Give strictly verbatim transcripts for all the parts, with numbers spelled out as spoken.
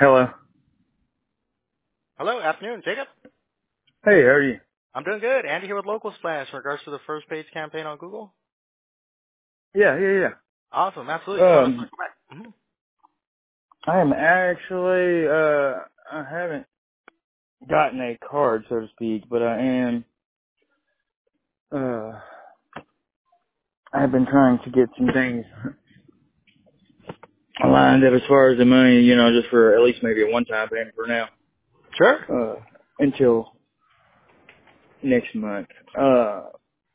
Hello. Hello, afternoon, Jacob. Hey, how are you? I'm doing good. Andy here with Local Splash in regards to the first page campaign on Google. Yeah, yeah, Awesome, absolutely. yeah. Just want to Um, circle back. Mm-hmm. I am actually, uh, I haven't gotten a card, so to speak, but I am, uh, I have been trying to get some things lined up as far as the money, you know, just for at least maybe a one-time payment for now, Sure. uh, until next month. Uh,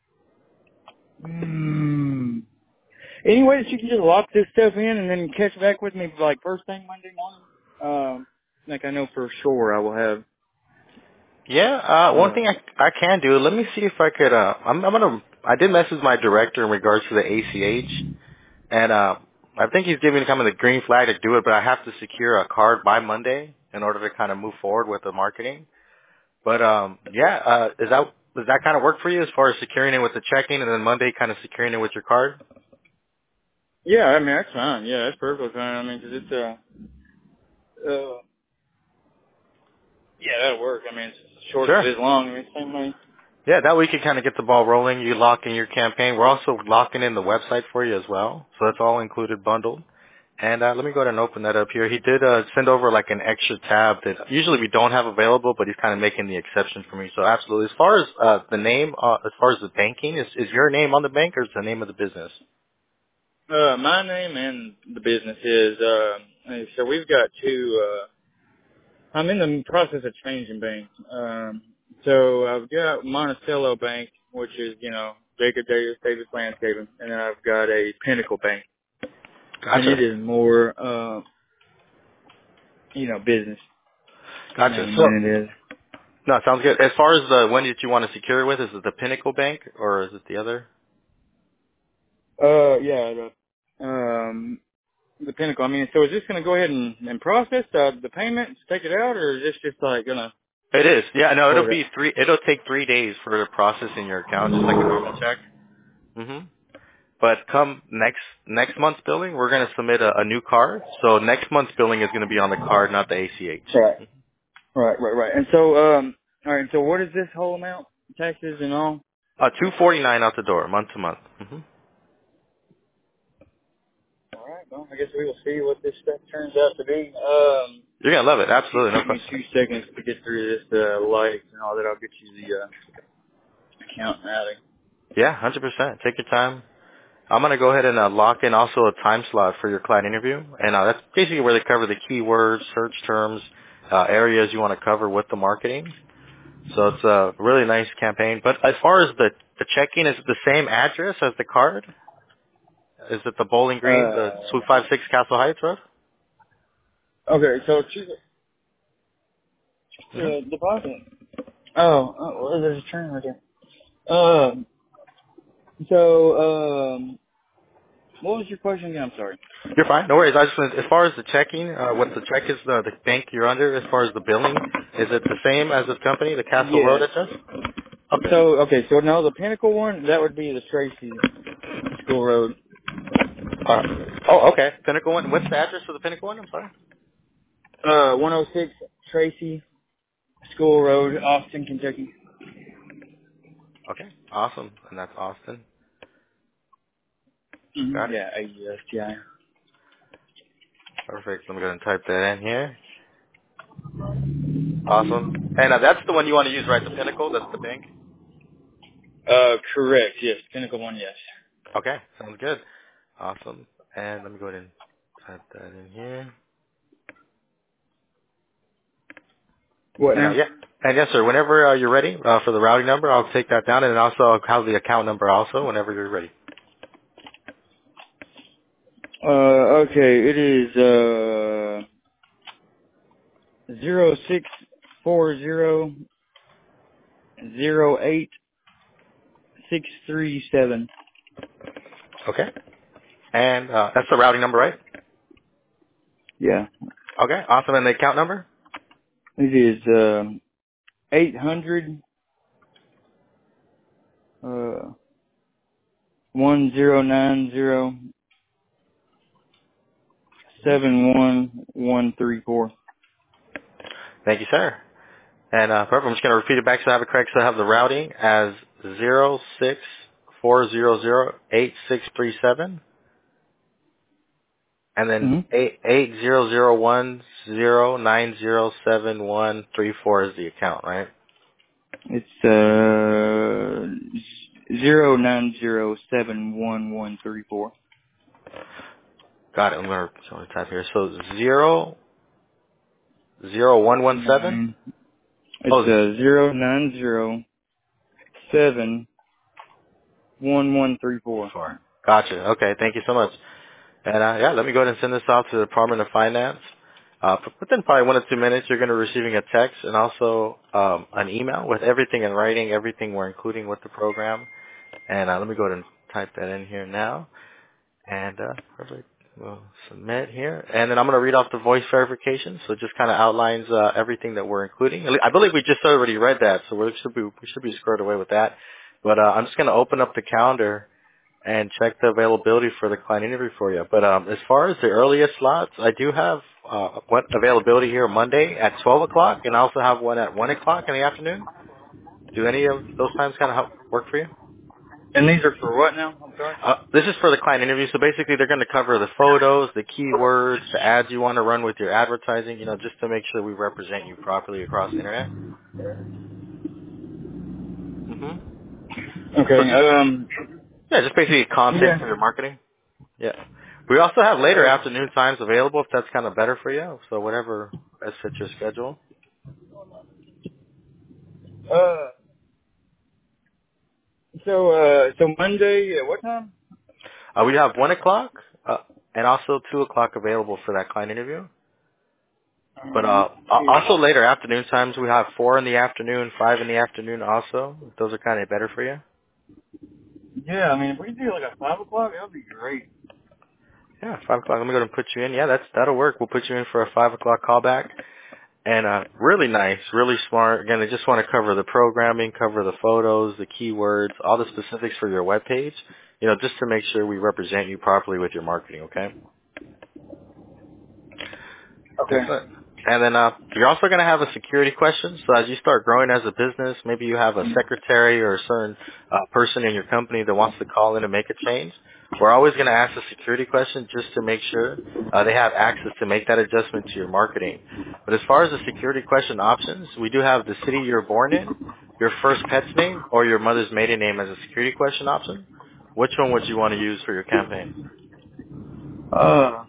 mm, any way that you can just lock this stuff in and then catch back with me like first thing Monday morning? Um, like I know for sure I will have, Yeah. Uh, one uh, thing I I can do. Let me see if I could. Uh, I'm I'm gonna. I did message my director in regards to the A C H, and uh, I think he's giving me kind of the green flag to do it, but I have to secure a card by Monday in order to kind of move forward with the marketing. But um, yeah. Uh, is that does that kind of work for you as far as securing it with the checking, and then Monday kind of securing it with your card? yeah, I mean, that's fine. Yeah, that's perfectly fine. I mean, 'cause it's, uh, uh, yeah, that'll work. I mean, it's as short as Sure. it is long. I mean, same way. Yeah, that way you can kind of get the ball rolling. You lock in your campaign. We're also locking in the website for you as well. So that's all included bundled. And uh, let me go ahead and open that up here. He did uh, send over like an extra tab that usually we don't have available, but he's kind of making the exception for me. So absolutely. As far as uh, the name, uh, as far as the banking, is, is your name on the bank or is the name of the business? Uh, my name and the business is, uh, hey, so we've got two, uh, I'm in the process of changing banks. Um, so I've got Monticello Bank, which is, you know, Jacob Davis, Davis Landscaping, and then I've got a Pinnacle Bank, and it Gotcha. is more, uh, you know, business Gotcha. name So, than it is. no, sounds good. As far as the one that you want to secure it with, is it the Pinnacle Bank or is it the other? Uh, yeah, the, um, the Pinnacle. I mean, so is this going to go ahead and, and process uh, the payment to take it out, or is this just like going to It is. Yeah, no, it'll hold it? be three. It'll take three days for the process in your account, just like a normal check. hmm But come next next month's billing, we're going to submit a, a new card. So next month's billing is going to be on the card, not the A C H. Right, right, right, right. And so, um, all right. So, what is this whole amount, taxes and all? Uh, two forty nine out the door, month to month. hmm All right. Well, I guess we will see what this stuff turns out to be. Um, You're gonna love it, you absolutely, no give me question. two seconds to get through this uh, lights and all that. I'll get you the uh, account routing. Yeah, hundred percent. Take your time. I'm gonna go ahead and uh, lock in also a time slot for your client interview, and uh, that's basically where they cover the keywords, search terms, uh, areas you want to cover with the marketing. So it's a really nice campaign. But as far as the the check-in, is it the same address as the card? Is it the Bowling Green, the Suite Uh, five six Castle Heights Road? okay. So, choose hmm the deposit. Oh, oh, well, there's a turn right there. Um, so, um, what was your question again? I'm sorry. You're fine. No worries. I just wanted, as far as the checking, uh, what the check is, the, the bank you're under, as far as the billing, is it the same as the company, the Castle Road Yes. address? Okay. So, okay, so no, the Pinnacle one, that would be the Tracy School Road. Uh, oh, okay. Pinnacle one. What's the address for the Pinnacle one? I'm sorry. Uh, one oh six Tracy School Road, Austin, Kentucky. Okay. Awesome. And that's Austin. Mm-hmm. Got it. Yeah, A U S T I. Perfect. Let me go ahead and type that in here. Awesome. And uh, that's the one you want to use, right? The Pinnacle. That's the bank. Uh, correct, yes. Pinnacle one, yes. Okay. Sounds good. Awesome. And let me go ahead and type that in here. What And uh, now? yeah, and yes, sir. Whenever uh, you're ready uh, for the routing number, I'll take that down, and then also I'll have the account number also whenever you're ready. Uh, okay, it is, uh, zero six four zero zero eight six three seven. Okay. And uh, that's the routing number, right? Yeah. Okay. Awesome. And the account number? It is, um, eight hundred, uh, one zero nine zero seven one one three four. Thank you, sir. And uh, perfect. I'm just going to repeat it back so I have it correct. So I have the routing as zero six four zero zero eight six three seven, and then Mm-hmm. eight eight zero zero one zero nine zero seven one three four is the account, right? It's uh zero nine zero seven one one three four. Got it. I'm going to type here. So zero zero one one seven. Nine. It's Oh, uh zero nine zero seven one one three four. four. Gotcha. Okay. Thank you so much. And uh, yeah, let me go ahead and send this out to the Department of Finance. Uh, within probably one or two minutes, you're going to be receiving a text and also um, an email with everything in writing, everything we're including with the program. And uh, let me go ahead and type that in here now. And uh, perfect. We'll submit here. And then I'm going to read off the voice verification. So it just kind of outlines uh, everything that we're including. I believe we just already read that, so we should be we should be squared away with that. But uh, I'm just going to open up the calendar and check the availability for the client interview for you. But um, as far as the earliest slots, I do have uh, one availability here Monday at twelve o'clock, and I also have one at one o'clock in the afternoon. Do any of those times kind of help work for you? And these are for what now? I'm sorry. Uh, this is for the client interview, so basically they're going to cover the photos, the keywords, the ads you want to run with your advertising, you know, just to make sure we represent you properly across the internet. hmm So Okay. just, Um. yeah, just basically content Yeah. for your marketing. Yeah. We also have later Uh, afternoon times available if that's kind of better for you. So whatever best fits your schedule. uh. So uh. So Monday at what time? Uh, we have one o'clock uh, and also two o'clock available for that client interview. But Um. uh, al- also later afternoon times we have four in the afternoon, five in the afternoon also. Those are kind of better for you. Yeah. I mean, if we could do like a five o'clock, that would be great. Yeah, five o'clock. Let me go ahead and put you in. Yeah, that's that'll work. We'll put you in for a five o'clock callback. And uh, really nice, really smart. Again, they just want to cover the programming, cover the photos, the keywords, all the specifics for your web page. You know, just to make sure we represent you properly with your marketing. Okay. Okay. Excellent. And then uh, you're also going to have a security question. So as you start growing as a business, maybe you have a secretary or a certain uh, person in your company that wants to call in and make a change. We're always going to ask a security question just to make sure uh, they have access to make that adjustment to your marketing. But as far as the security question options, we do have the city you're born in, your first pet's name, or your mother's maiden name as a security question option. Which one would you want to use for your campaign? Uh.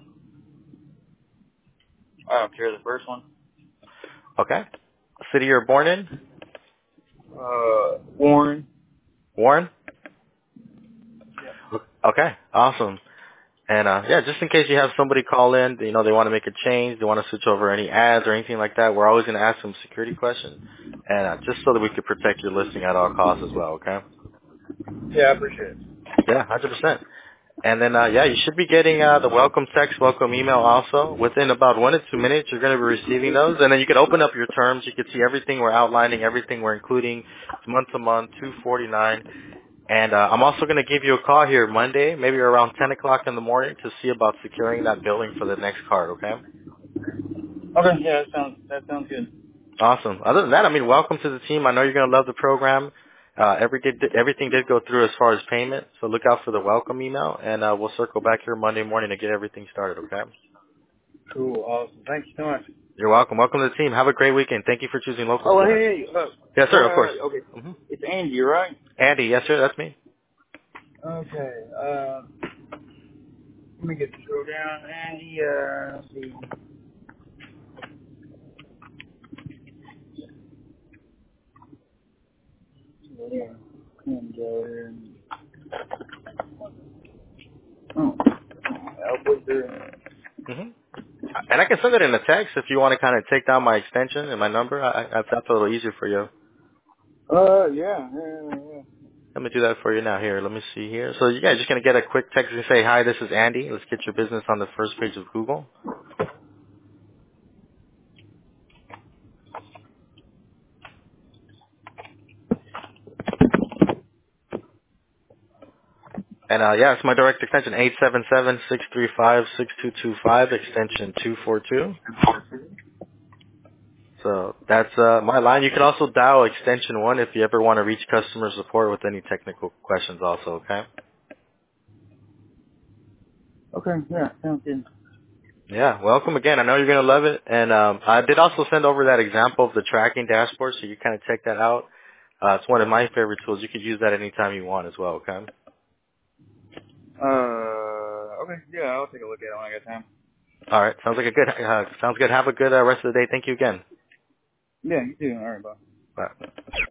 I don't care. The first one. Okay. City you're born in, Uh. Warren. Warren? Yeah. Okay, awesome. And uh yeah, just in case you have somebody call in, you know, they want to make a change, they want to switch over any ads or anything like that, we're always going to ask them security questions, and uh, just so that we could protect your listing at all costs as well. Okay? Yeah, I appreciate it. Yeah, one hundred percent. And then uh yeah, you should be getting uh the welcome text, welcome email also within about one to two minutes. You're going to be receiving those, and then you can open up your terms. You can see everything we're outlining, everything we're including. It's month to month, two forty nine. And uh, I'm also going to give you a call here Monday, maybe around ten o'clock in the morning, to see about securing that billing for the next card, okay? Okay. Yeah, that sounds that sounds good. Awesome. Other than that, I mean, welcome to the team. I know you're going to love the program. Uh, every did, everything did go through as far as payment, so look out for the welcome email, and uh, we'll circle back here Monday morning to get everything started, okay? Cool. Awesome. Thank you so much. You're welcome. Welcome to the team. Have a great weekend. Thank you for choosing local Oh, service. hey, hey. Uh, Yes, sir, before of course. I okay, hmm it's Andy, right? Andy, yes, sir, that's me. Okay. Uh, let me get the scroll down. Andy. Uh, let's see. Yeah. And, uh, oh, Albert there. hmm And I can send it in a text if you want to kind of take down my extension and my number. I, I, that's a little easier for you. Uh, yeah, yeah, yeah. Let me do that for you now. Here, let me see here. So you guys just going to get a quick text and say, hi, this is Andy. Let's get your business on the first page of Google. And uh, yeah, it's my direct extension, eight seven seven, six three five, six two two five, extension two four two. So that's uh, my line. You can also dial extension one if you ever want to reach customer support with any technical questions also, okay? Okay, yeah, sounds good. Yeah, welcome again. I know you're going to love it. And um, I did also send over that example of the tracking dashboard, so you kind of check that out. Uh, it's one of my favorite tools. You could use that anytime you want as well, okay? Uh, okay, yeah, I'll take a look at it when I get time. All right, sounds like a good, uh, sounds good. Have a good uh, rest of the day. Thank you again. Yeah, you too. All right, bye. Bye.